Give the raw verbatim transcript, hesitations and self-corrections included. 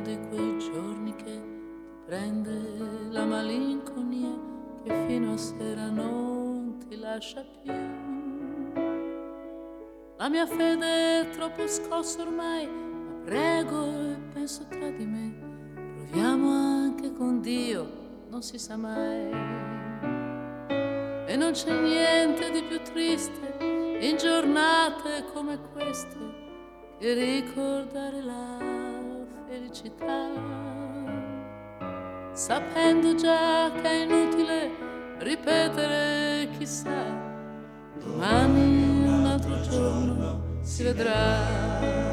di quei giorni che prende la malinconia che fino a sera non ti lascia più. La mia fede è troppo scossa ormai, ma prego e penso tra di me, proviamo anche con Dio, non si sa mai. E non c'è niente di più triste in giornate come queste che ricordare la felicità, sapendo già che è inutile ripetere chissà, domani un altro giorno si vedrà.